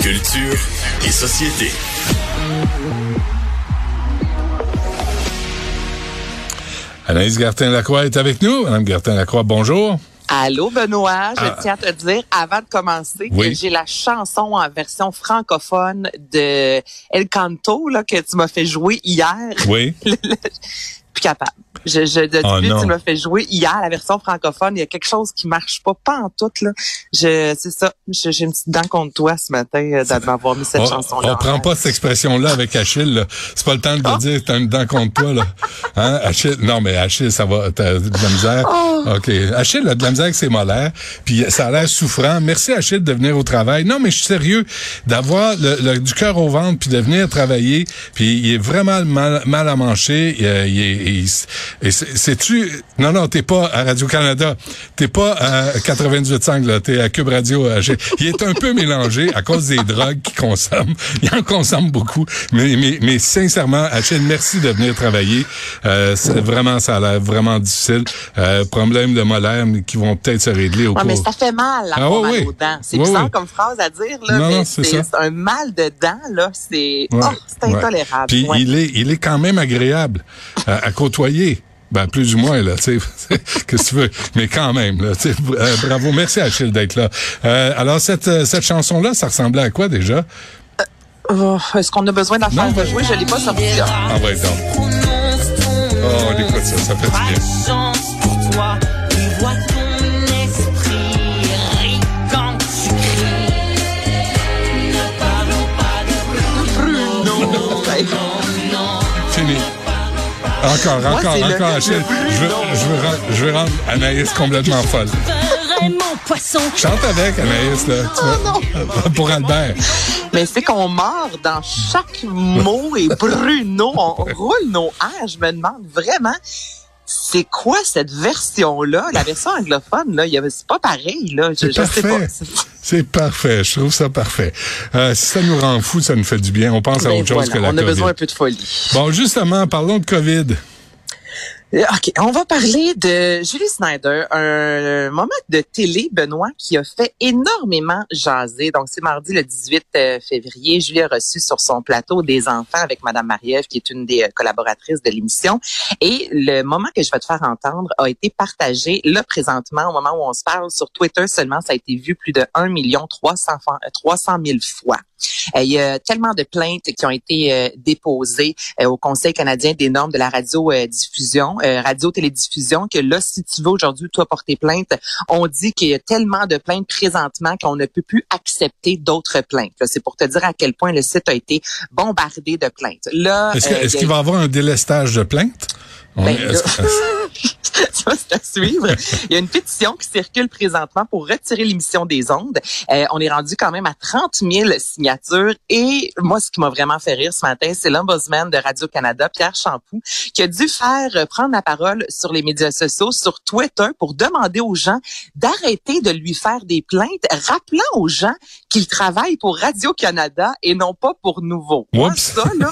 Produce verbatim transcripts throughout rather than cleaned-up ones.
Culture et société. Anaïs Gertin-Lacroix est avec nous. Madame Gertin-Lacroix, bonjour. Allô, Benoît. Je ah. tiens à te dire, avant de commencer, oui. que j'ai la chanson en version francophone de El Canto, là, que tu m'as fait jouer hier. Oui. Plus capable. Je, je, de, oh, depuis non. que tu m'as fait jouer hier la version francophone, il y a quelque chose qui marche pas, pas en tout, là. Je, c'est ça. Je, j'ai une petite dent contre toi ce matin, euh, de m'avoir mis cette on, chanson-là. On prend pas cette expression-là avec Achille, là. C'est pas le temps de oh. dire, t'as une dent contre toi, là. Hein, Achille? Non, mais Achille, ça va, t'as de la misère. Oh. OK. Achille a de la misère avec ses molaires, puis ça a l'air souffrant. Merci, Achille, de venir au travail. Non, mais je suis sérieux. D'avoir le, le, du cœur au ventre, puis de venir travailler, puis il est vraiment mal, mal à manger. Il, il est, il, et sais-tu, non, non, t'es pas à Radio-Canada, t'es pas à quatre-vingt-dix-huit cinq, là, t'es à Cube Radio. Il est un peu mélangé à cause des drogues qu'il consomme. Il en consomme beaucoup, mais, mais, mais sincèrement, Achille, merci de venir travailler. Euh, c'est vraiment, ça a l'air vraiment difficile. Euh, problème de molaires qui vont peut-être se régler au ouais, cours. Mais ça fait mal, avoir ah, mal oui. aux dents. C'est oui, bizarre oui. comme phrase à dire, là, non, mais non, c'est, c'est, c'est un mal de dents, là, c'est, ouais. oh, c'est intolérable. Puis ouais. il est, il est quand même agréable à, à côtoyer. Ben, plus ou moins, là, tu sais, qu'est-ce que tu veux, mais quand même, là, tu sais, euh, bravo, merci Achille d'être là. Euh, alors, cette, cette chanson-là, ça ressemblait à quoi, déjà? Euh, oh, est-ce qu'on a besoin de la faire de jouer? Je l'ai pas sorti. Ah, ouais, donc. Oh, on écoute ça, ça fait du bien. Pour toi, il voit ton esprit, rit quand tu cries. Ne parlons pas de Bruno. Fini. Encore, Moi, encore, encore, le, Achille. le je veux, je veux rendre, je veux rendre Anaïs complètement folle. Mon poisson. Chante avec, Anaïs, là. Tu oh, vois, pour Albert. Mais c'est qu'on mord dans chaque mot et Bruno, on roule nos airs. Je me demande vraiment, c'est quoi cette version-là? La version anglophone, là, c'est pas pareil, là. Je, c'est je sais pas. C'est parfait. Je trouve ça parfait. Euh, si ça nous rend fous, ça nous fait du bien. On pense à ben autre voilà, chose que la on COVID. On a besoin un peu de folie. Bon, justement, parlons de COVID. OK, on va parler de Julie Snyder, un moment de télé, Benoît, qui a fait énormément jaser. Donc, c'est mardi le dix-huit février. Julie a reçu sur son plateau des enfants avec Madame Marie-Ève, qui est une des collaboratrices de l'émission. Et le moment que je vais te faire entendre a été partagé, là, présentement, au moment où on se parle, sur Twitter seulement, ça a été vu plus de un million trois cent mille fois. Il y a tellement de plaintes qui ont été euh, déposées euh, au Conseil canadien des normes de la radiodiffusion, euh, radio-télédiffusion, que là, si tu veux aujourd'hui, toi, porter plainte, on dit qu'il y a tellement de plaintes présentement qu'on ne peut plus accepter d'autres plaintes. Là, c'est pour te dire à quel point le site a été bombardé de plaintes. Là, est-ce, que, euh, est-ce a... qu'il va y avoir un délestage de plaintes? Ben, là... Ça, c'est à suivre. Il y a une pétition qui circule présentement pour retirer l'émission des ondes. Euh, on est rendu quand même à trente mille signatures. Et moi, ce qui m'a vraiment fait rire ce matin, c'est l'ombudsman de Radio-Canada, Pierre Champoux, qui a dû faire prendre la parole sur les médias sociaux, sur Twitter, pour demander aux gens d'arrêter de lui faire des plaintes, rappelant aux gens qu'il travaille pour Radio-Canada et non pas pour Nouveau. Moi, ça, là...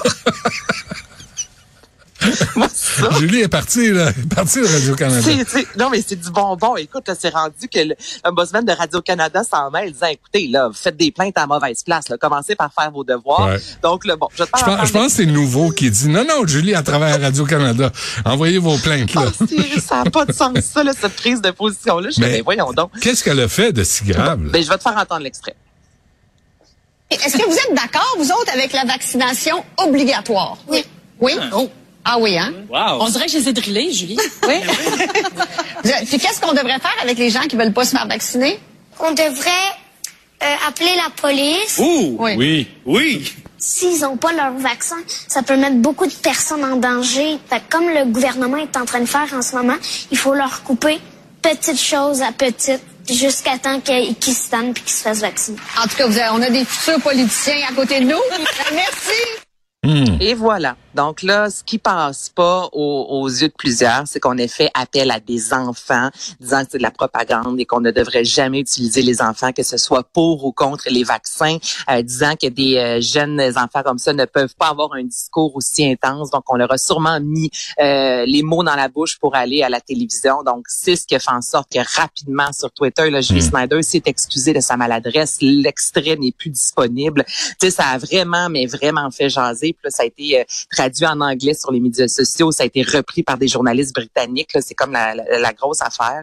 Moi, ça. Julie est partie, là. Elle est partie de Radio-Canada. C'est, c'est, non, mais c'est du bonbon. Écoute, là, c'est rendu que l'ombudsman de Radio-Canada s'en mêle, disant, écoutez, là, vous faites des plaintes à mauvaise place, là. Commencez par faire vos devoirs. Ouais. Donc, là, bon, je te Je pense, je pense que c'est Nouveau qui dit, non, non, Julie, à travers Radio-Canada, envoyez vos plaintes, là. Oh, ça n'a pas de sens, ça, là, cette prise de position-là. Je mais, mais voyons donc. Qu'est-ce qu'elle a fait de si grave? Ben, je vais te faire entendre l'extrait. Est-ce que vous êtes d'accord, vous autres, avec la vaccination obligatoire? Oui. Oui? Oh. Ah oui, hein? Wow. On dirait que je les ai drillés, Julie. Oui. Puis qu'est-ce qu'on devrait faire avec les gens qui veulent pas se faire vacciner? On devrait euh, appeler la police. Ouh, oui. Oui. Oui. S'ils n'ont pas leur vaccin, ça peut mettre beaucoup de personnes en danger. Fait que comme le gouvernement est en train de faire en ce moment, il faut leur couper petite chose à petite jusqu'à temps qu'ils qu se tannent puis qu'ils se fassent vacciner. En tout cas, vous avez, on a des futurs politiciens à côté de nous. Merci. Mmh. Et voilà. Donc là, ce qui passe pas aux, aux yeux de plusieurs, c'est qu'on ait fait appel à des enfants, disant que c'est de la propagande et qu'on ne devrait jamais utiliser les enfants, que ce soit pour ou contre les vaccins, euh, disant que des euh, jeunes enfants comme ça ne peuvent pas avoir un discours aussi intense. Donc, on leur a sûrement mis euh, les mots dans la bouche pour aller à la télévision. Donc, c'est ce qui fait en sorte que rapidement sur Twitter, là, Julie mmh. Snyder s'est excusé de sa maladresse. L'extrait n'est plus disponible. Tu sais, ça a vraiment, mais vraiment fait jaser. Puis là, ça a été euh, traduit en anglais sur les médias sociaux. Ça a été repris par des journalistes britanniques. Là, c'est comme la, la, la grosse affaire.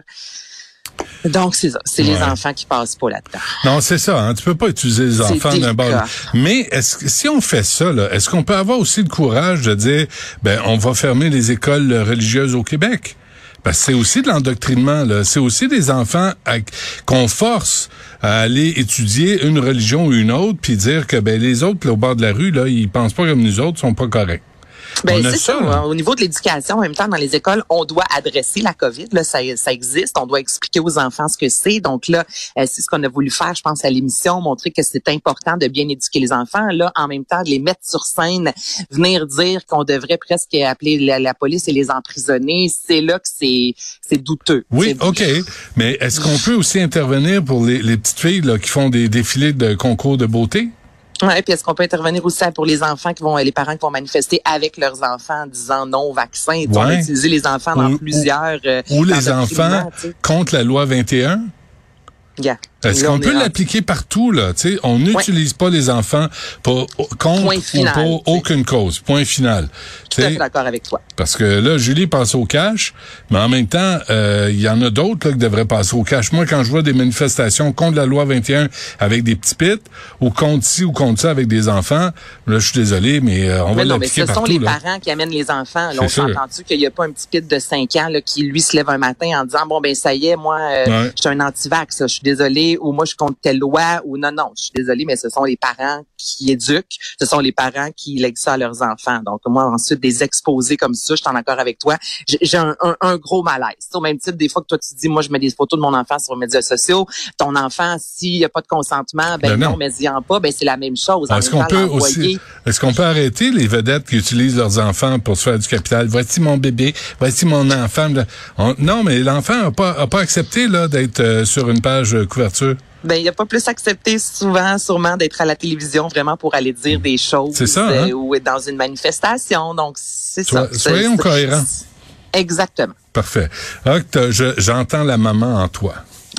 Donc, c'est ça. C'est ouais. les enfants qui passent pas là-dedans. Non, c'est ça. Hein. Tu peux pas utiliser les enfants d'un bord. Mais est-ce que, si on fait ça, là, est-ce qu'on peut avoir aussi le courage de dire, ben, on va fermer les écoles religieuses au Québec? Parce que c'est aussi de l'endoctrinement, là. C'est aussi des enfants à, qu'on force à aller étudier une religion ou une autre, puis dire que ben les autres, là, au bord de la rue, là, ils pensent pas comme nous autres, sont pas corrects. Ben, c'est ça. ça au niveau de l'éducation, en même temps, dans les écoles, on doit adresser la COVID. Là, ça, ça existe. On doit expliquer aux enfants ce que c'est. Donc là, euh, c'est ce qu'on a voulu faire, je pense, à l'émission, montrer que c'est important de bien éduquer les enfants. Là, en même temps, de les mettre sur scène, venir dire qu'on devrait presque appeler la, la police et les emprisonner, c'est là que c'est, c'est douteux. Oui, c'est... OK. Mais est-ce qu'on peut aussi intervenir pour les, les petites filles là, qui font des défilés de concours de beauté? Ouais, puis est-ce qu'on peut intervenir aussi pour les enfants qui vont, les parents qui vont manifester avec leurs enfants en disant non au vaccin? Ouais. On va utiliser les enfants dans ou, plusieurs... Euh, ou les enfants contre la loi vingt et un? Yeah. Est-ce là, qu'on on peut est l'appliquer partout, là? Tu sais, on n'utilise ouais. pas les enfants pour, contre final, ou pour aucune cause. Point final. Tout à fait d'accord avec toi. Parce que là, Julie passe au cash, mais en même temps, il euh, y en a d'autres là, qui devraient passer au cash. Moi, quand je vois des manifestations contre la loi vingt et un avec des petits pits, ou contre ci ou contre ça avec des enfants, là, je suis désolé, mais euh, on mais va non, l'appliquer mais ce partout. Ce sont les là. parents qui amènent les enfants. Là, on s'est entendu qu'il n'y a pas un petit pit de cinq ans là, qui, lui, se lève un matin en disant, bon, ben ça y est, moi, euh, ouais. je suis un anti-vax, je suis désolé, ou moi, je suis contre telle loi, ou non, non, je suis désolée, mais ce sont les parents qui éduquent, ce sont les parents qui lèguent ça à leurs enfants. Donc, moi, ensuite, des exposés comme ça, je suis en accord avec toi, j'ai, j'ai un, un, un gros malaise. Au même titre, des fois que toi, tu dis, moi, je mets des photos de mon enfant sur les médias sociaux, ton enfant, s'il n'y a pas de consentement, ben, ben non, mais y en pas, ben c'est la même chose. Est-ce qu'on peut aussi, est-ce qu'on peut arrêter les vedettes qui utilisent leurs enfants pour se faire du capital? Voici mon bébé, voici mon enfant. On, non, mais l'enfant n'a pas, a pas accepté là d'être euh, sur une page euh, couverture. Ben, il a pas plus accepté souvent, sûrement, d'être à la télévision vraiment pour aller dire des choses. C'est ça, hein? euh, ou être dans une manifestation. Donc, c'est Sois, ça. Soyons c'est, cohérents. C'est, exactement. Parfait. Alors, je, j'entends la maman en toi.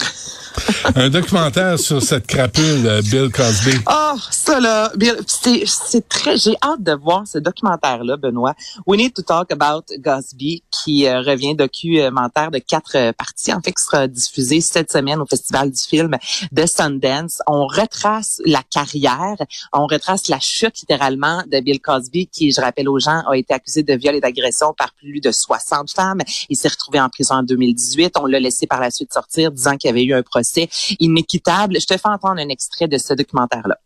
Un documentaire sur cette crapule, euh, Bill Cosby. Oh, ça là, Bill, c'est, c'est très, j'ai hâte de voir ce documentaire-là, Benoît. We Need to Talk About Cosby, qui euh, revient documentaire de quatre euh, parties, en fait, qui sera diffusé cette semaine au Festival du film de Sundance. On retrace la carrière, on retrace la chute, littéralement, de Bill Cosby, qui, je rappelle aux gens, a été accusé de viol et d'agression par plus de soixante femmes. Il s'est retrouvé en prison en deux mille dix-huit. On l'a laissé par la suite sortir, disant qu'il y avait eu un procès inéquitable. Je te fais entendre un extrait de ce documentaire-là.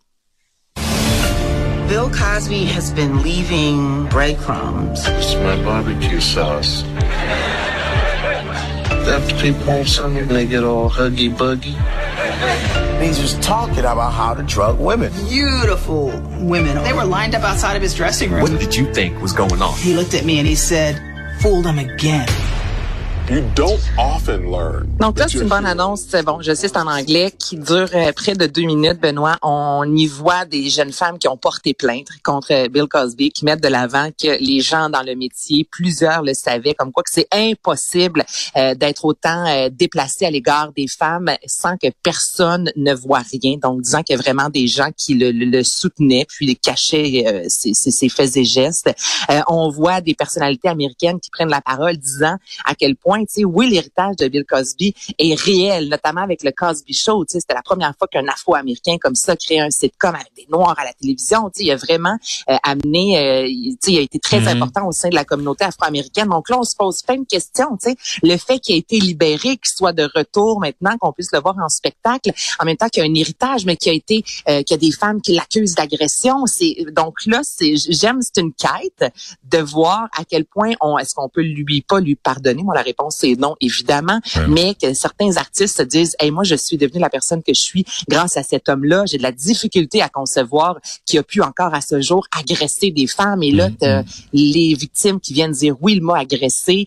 Bill Cosby has been leaving breadcrumbs. It's my barbecue sauce. After people on something, they get all huggy buggy. He's just talking about how to drug women. Beautiful women. They were lined up outside of his dressing room. What did you think was going on? He looked at me and he said, "Fooled him again." You don't often learn. Donc là, c'est une bonne annonce. C'est bon, je sais, c'est en anglais, qui dure euh, près de deux minutes, Benoît. On y voit des jeunes femmes qui ont porté plainte contre Bill Cosby, qui mettent de l'avant que les gens dans le métier, plusieurs le savaient, comme quoi que c'est impossible euh, d'être autant euh, déplacé à l'égard des femmes sans que personne ne voit rien. Donc, disant qu'il y a vraiment des gens qui le, le, le soutenaient, puis les cachaient euh, ses, ses, ses faits et gestes. Euh, on voit des personnalités américaines qui prennent la parole, disant à quel point, tu sais, oui, l'héritage de Bill Cosby est réel, notamment avec le Cosby Show. Tu sais, c'était la première fois qu'un Afro-Américain comme ça créait un sitcom avec des Noirs à la télévision. Tu sais, il a vraiment euh, amené, euh, tu sais, il a été très mm-hmm. important au sein de la communauté afro-américaine. Donc là, on se pose plein de questions. Tu sais, le fait qu'il ait été libéré, qu'il soit de retour maintenant, qu'on puisse le voir en spectacle, en même temps qu'il y a un héritage, mais qu'il a été, euh, qu'il y a des femmes qui l'accusent d'agression. C'est donc là, c'est j'aime, c'est une quête de voir à quel point on, est-ce qu'on peut lui pas lui pardonner. Moi, la réponse réponse est non, évidemment, ouais. mais que certains artistes se disent, hey, moi, je suis devenue la personne que je suis grâce à cet homme-là. J'ai de la difficulté à concevoir qu'il a pu encore à ce jour agresser des femmes. Et là, t'as les victimes qui viennent dire, oui, il m'a agressé.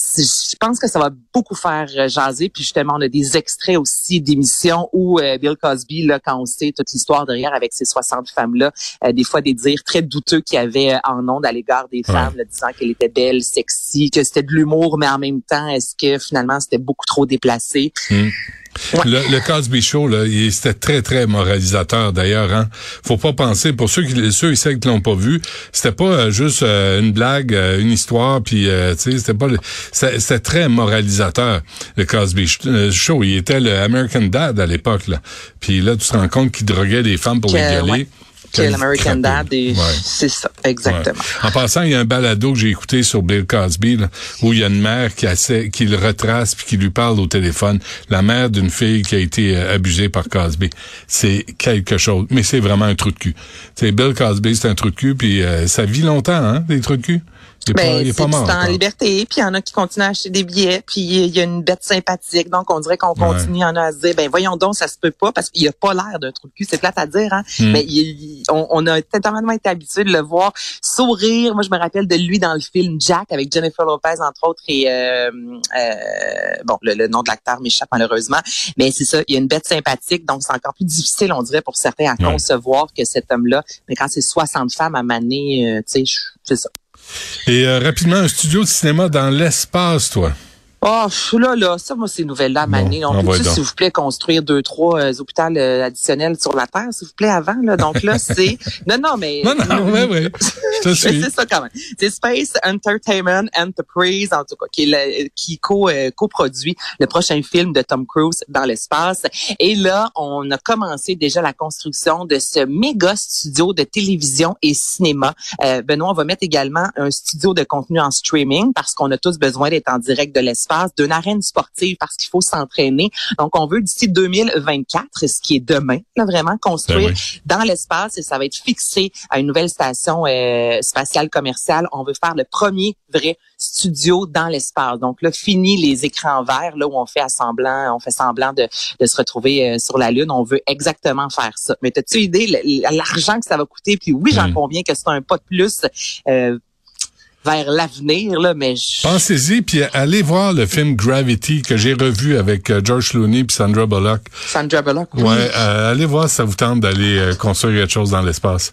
Je pense que ça va beaucoup faire jaser. Puis justement, on a des extraits aussi d'émissions où euh, Bill Cosby, là, quand on sait toute l'histoire derrière avec ces soixante femmes-là, euh, des fois des dires très douteux qu'il y avait en ondes à l'égard des femmes, ouais. là, disant qu'elle était belle, sexy, que c'était de l'humour, mais en même temps, est-ce que finalement c'était beaucoup trop déplacé? Mmh. Ouais. Le, le Cosby Show, là, il, c'était très, très moralisateur, d'ailleurs, hein. Faut pas penser, pour ceux qui, ceux et celles qui l'ont pas vu, c'était pas euh, juste euh, une blague, euh, une histoire, puis, euh, tu sais, c'était pas, c'était, c'était très moralisateur, le Cosby Show. Il était le American Dad à l'époque, là. Puis là, tu te rends compte qu'il droguait des femmes pour que, les violer. Ouais. Que l'American Dad, et ouais. c'est ça, exactement. Ouais. En passant, il y a un balado que j'ai écouté sur Bill Cosby, là, où il y a une mère qui, a, qui le retrace puis qui lui parle au téléphone. La mère d'une fille qui a été euh, abusée par Cosby. C'est quelque chose. Mais c'est vraiment un trou de cul. T'sais, Bill Cosby, c'est un trou de cul, puis euh, ça vit longtemps, hein, des trous de cul. Il est ben, pas, il est pas mort. C'est en liberté, puis il y en a qui continuent à acheter des billets, puis il y a une bête sympathique, donc on dirait qu'on continue, il y en a à se dire, ben voyons donc, ça se peut pas, parce qu'il a pas l'air d'un trou de cul, c'est plate à dire, hein, mm. mais il, il, on, on a totalement été habitué de le voir sourire. Moi, je me rappelle de lui dans le film Jack, avec Jennifer Lopez, entre autres, et euh, euh, bon, le, le nom de l'acteur m'échappe malheureusement, mais c'est ça, il y a une bête sympathique, donc c'est encore plus difficile, on dirait, pour certains à ouais. concevoir que cet homme-là, mais quand c'est soixante femmes à maner, euh, tu sais, c'est ça. Et euh, rapidement, un studio de cinéma dans l'espace, toi. Oh, là, là, ça, moi, ces nouvelles-là, Mané. On peut-tu, s'il vous plaît, construire deux, trois euh, hôpitaux euh, additionnels sur la Terre, s'il vous plaît, avant, là. Donc là, c'est... Non, non, mais... Non, non, oui, oui. Je te suis. C'est ça, quand même. C'est Space Entertainment Enterprise, en tout cas, qui, est le, qui co, euh, coproduit le prochain film de Tom Cruise dans l'espace. Et là, on a commencé déjà la construction de ce méga studio de télévision et cinéma. Euh, Benoît, on va mettre également un studio de contenu en streaming parce qu'on a tous besoin d'être en direct de l'espace, d'une arène sportive parce qu'il faut s'entraîner. Donc, on veut d'ici deux mille vingt-quatre, ce qui est demain, là, vraiment construire ben oui. dans l'espace et ça va être fixé à une nouvelle station euh, spatiale commerciale. On veut faire le premier vrai studio dans l'espace. Donc là, fini les écrans verts, là où on fait semblant, on fait semblant de, de se retrouver euh, sur la Lune. On veut exactement faire ça. Mais t'as-tu idée l'argent que ça va coûter? Puis oui, j'en mmh. conviens que c'est un pas de plus. Euh, vers l'avenir, là, mais... Je... Pensez-y, puis allez voir le film Gravity que j'ai revu avec euh, George Clooney puis Sandra Bullock. Sandra Bullock, oui. Ouais, euh, allez voir si ça vous tente d'aller euh, construire quelque chose dans l'espace.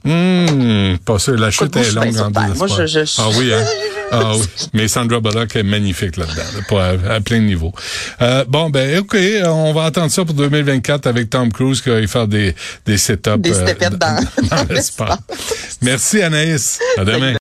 Hum, pas sûr, la chute est longue en l'espace. Moi, je, je... Ah oui, hein? Ah oui, mais Sandra Bullock est magnifique là-dedans, là, pas à, à plein de niveaux. Euh, bon, ben, OK, on va attendre ça pour deux mille vingt-quatre avec Tom Cruise qui va y faire des, des setups des euh, dans, dans l'espace. Merci Anaïs, à demain.